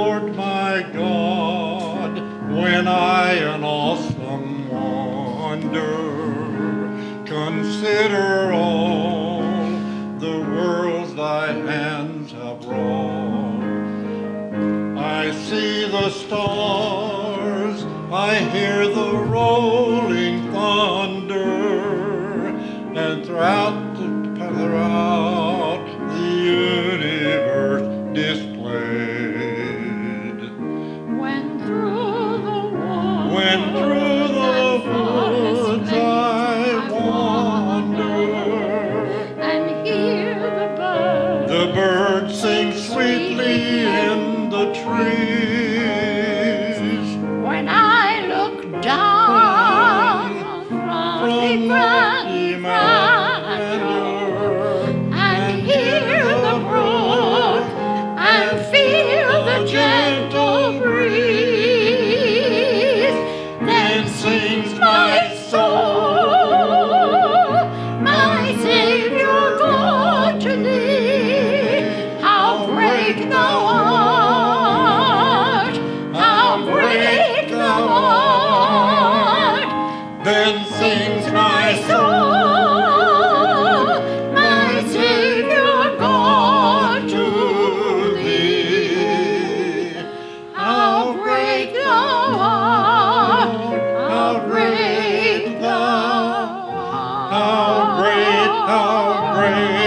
Lord my God, when I in awesome wonder consider all the worlds thy hands have wrought. I see the stars, I hear the rolling thunder, and throughout the universe displayed. When through the woods I wander, and hear the birds sing sweetly in the trees. When I look down from lofty grandeur and hear the brook and feel the gentle breeze, then sings my soul, my Savior God, to thee. How great thou art, how great thou art. Then sings my soul, my Savior God, to thee. How great thou art, how great thou art. how great